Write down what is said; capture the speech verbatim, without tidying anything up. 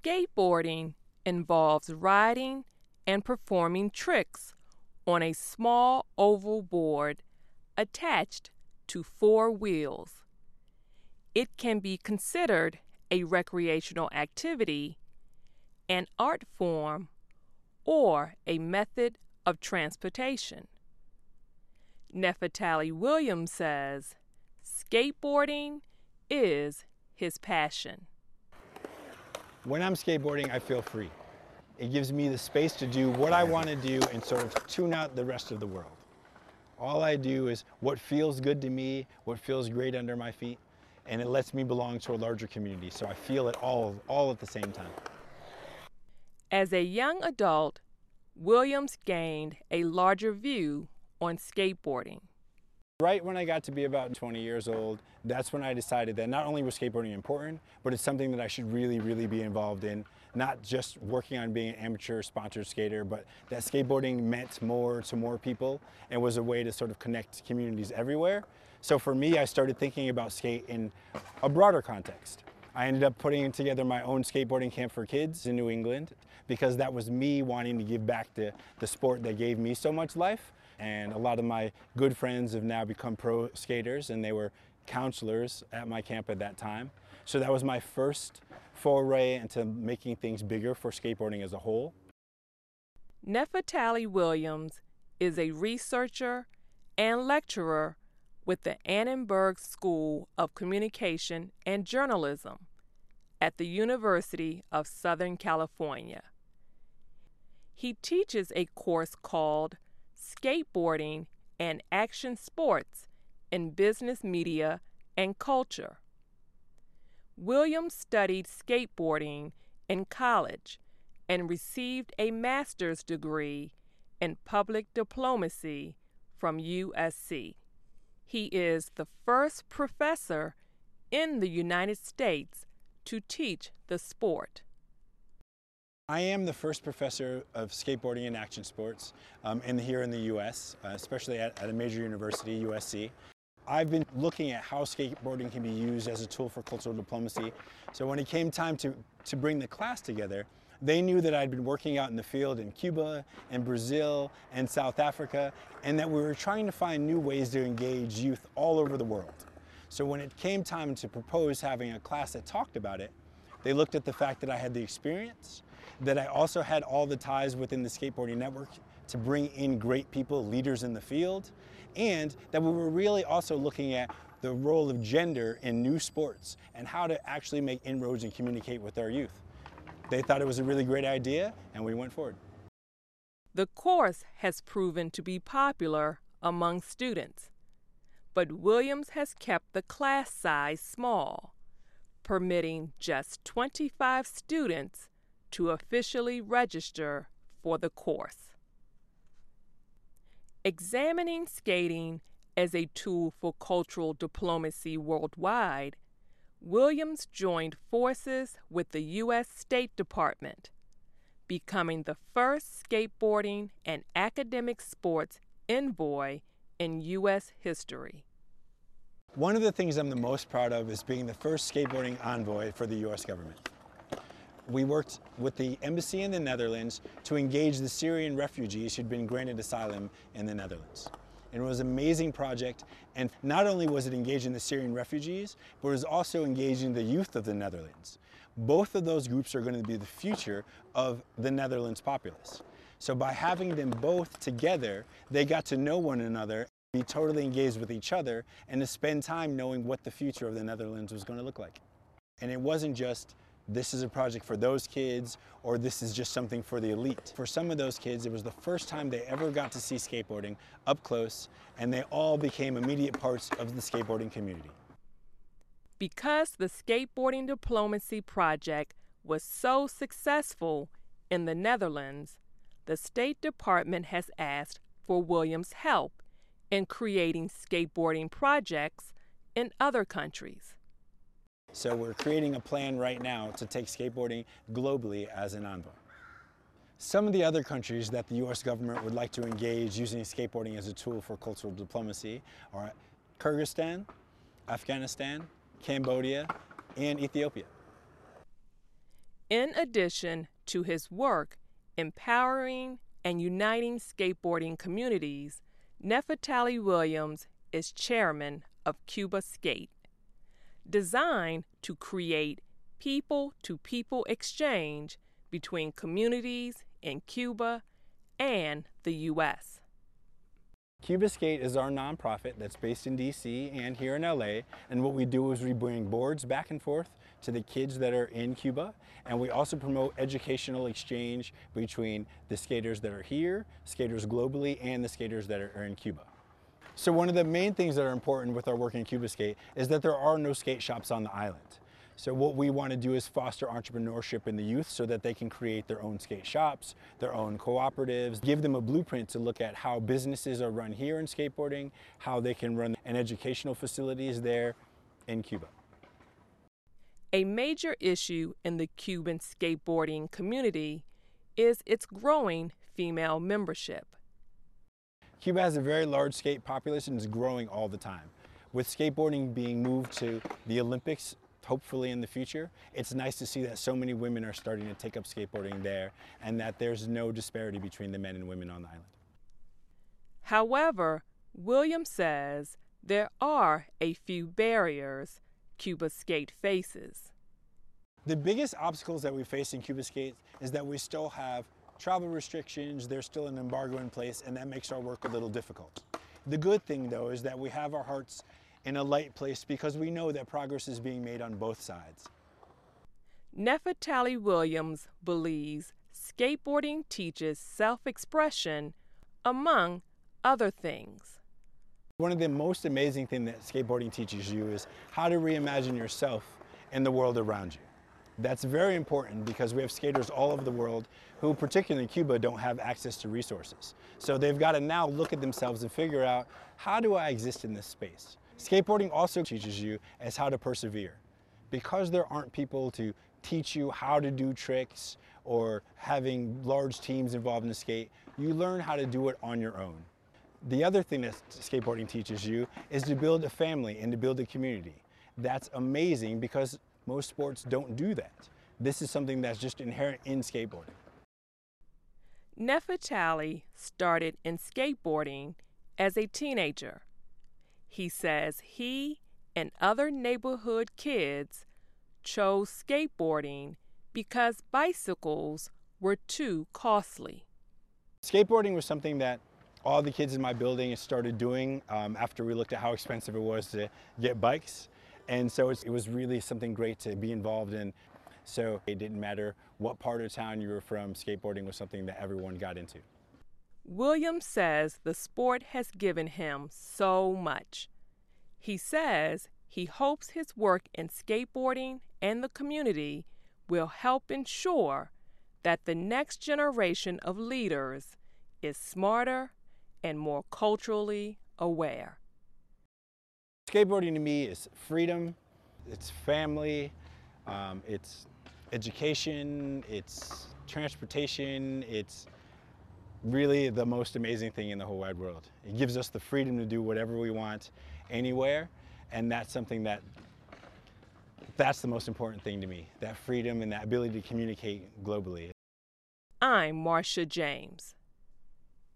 Skateboarding involves riding and performing tricks on a small oval board attached to four wheels. It can be considered a recreational activity, an art form, or a method of transportation. Nefertali Williams says skateboarding is his passion. When I'm skateboarding, I feel free. It gives me the space to do what I want to do and sort of tune out the rest of the world. All I do is what feels good to me, what feels great under my feet, and it lets me belong to a larger community, so I feel it all, all at the same time. As a young adult, Williams gained a larger view on skateboarding. Right when I got to be about twenty years old, that's when I decided that not only was skateboarding important, but it's something that I should really, really be involved in. Not just working on being an amateur sponsored skater, but that skateboarding meant more to more people and was a way to sort of connect communities everywhere. So for me, I started thinking about skate in a broader context. I ended up putting together my own skateboarding camp for kids in New England because that was me wanting to give back to the sport that gave me so much life. And a lot of my good friends have now become pro skaters, and they were counselors at my camp at that time. So that was my first foray into making things bigger for skateboarding as a whole. Nefertali Williams is a researcher and lecturer with the Annenberg School of Communication and Journalism at the University of Southern California. He teaches a course called Skateboarding and Action Sports in Business Media and Culture. Williams studied skateboarding in college and received a master's degree in public diplomacy from U S C. He is the first professor in the United States to teach the sport. I am the first professor of skateboarding and action sports um, in, here in the U S, uh, especially at, at a major university, U S C. I've been looking at how skateboarding can be used as a tool for cultural diplomacy. So when it came time to, to bring the class together, they knew that I'd been working out in the field in Cuba and Brazil and South Africa, and that we were trying to find new ways to engage youth all over the world. So when it came time to propose having a class that talked about it, they looked at the fact that I had the experience, that I also had all the ties within the skateboarding network to bring in great people, leaders in the field, and that we were really also looking at the role of gender in new sports and how to actually make inroads and communicate with our youth. They thought it was a really great idea, and we went forward. The course has proven to be popular among students, but Williams has kept the class size small, permitting just twenty-five students to officially register for the course. Examining skating as a tool for cultural diplomacy worldwide, Williams joined forces with the U S State Department, becoming the first skateboarding and academic sports envoy in U S history. One of the things I'm the most proud of is being the first skateboarding envoy for the U S government. We worked with the embassy in the Netherlands to engage the Syrian refugees who'd been granted asylum in the Netherlands. And it was an amazing project, and not only was it engaging the Syrian refugees, but it was also engaging the youth of the Netherlands. Both of those groups are going to be the future of the Netherlands populace. So by having them both together, they got to know one another, be totally engaged with each other, and to spend time knowing what the future of the Netherlands was going to look like. And it wasn't just, this is a project for those kids, or this is just something for the elite. For some of those kids, it was the first time they ever got to see skateboarding up close, and they all became immediate parts of the skateboarding community. Because the Skateboarding Diplomacy Project was so successful in the Netherlands, the State Department has asked for Williams' help in creating skateboarding projects in other countries. So we're creating a plan right now to take skateboarding globally as an envoy. Some of the other countries that the U S government would like to engage using skateboarding as a tool for cultural diplomacy are Kyrgyzstan, Afghanistan, Cambodia, and Ethiopia. In addition to his work empowering and uniting skateboarding communities, Nefertali Williams is chairman of Cuba Skate, designed to create people-to-people exchange between communities in Cuba and the U S Cuba Skate is our nonprofit that's based in D C and here in L A, and what we do is we bring boards back and forth to the kids that are in Cuba, and we also promote educational exchange between the skaters that are here, skaters globally, and the skaters that are in Cuba. So one of the main things that are important with our work in Cuba Skate is that there are no skate shops on the island. So what we want to do is foster entrepreneurship in the youth so that they can create their own skate shops, their own cooperatives, give them a blueprint to look at how businesses are run here in skateboarding, how they can run an educational facilities there in Cuba. A major issue in the Cuban skateboarding community is its growing female membership. Cuba has a very large skate population and is growing all the time. With skateboarding being moved to the Olympics, hopefully in the future, it's nice to see that so many women are starting to take up skateboarding there and that there's no disparity between the men and women on the island. However, Williams says there are a few barriers Cuba Skate faces. The biggest obstacles that we face in Cuba Skate is that we still have travel restrictions, there's still an embargo in place, and that makes our work a little difficult. The good thing, though, is that we have our hearts in a light place because we know that progress is being made on both sides. Nefertali Williams believes skateboarding teaches self-expression, among other things. One of the most amazing things that skateboarding teaches you is how to reimagine yourself in the world around you. That's very important because we have skaters all over the world who, particularly in Cuba, don't have access to resources. So they've got to now look at themselves and figure out, how do I exist in this space? Skateboarding also teaches you as how to persevere. Because there aren't people to teach you how to do tricks or having large teams involved in the skate, you learn how to do it on your own. The other thing that skateboarding teaches you is to build a family and to build a community. That's amazing because most sports don't do that. This is something that's just inherent in skateboarding. Nefertali started in skateboarding as a teenager. He says he and other neighborhood kids chose skateboarding because bicycles were too costly. Skateboarding was something that all the kids in my building started doing um, after we looked at how expensive it was to get bikes. And so it was really something great to be involved in. So it didn't matter what part of town you were from, skateboarding was something that everyone got into. Williams says the sport has given him so much. He says he hopes his work in skateboarding and the community will help ensure that the next generation of leaders is smarter and more culturally aware. Skateboarding to me is freedom, it's family, um, it's education, it's transportation, it's really the most amazing thing in the whole wide world. It gives us the freedom to do whatever we want, anywhere, and that's something that, that's the most important thing to me, that freedom and that ability to communicate globally. I'm Marcia James.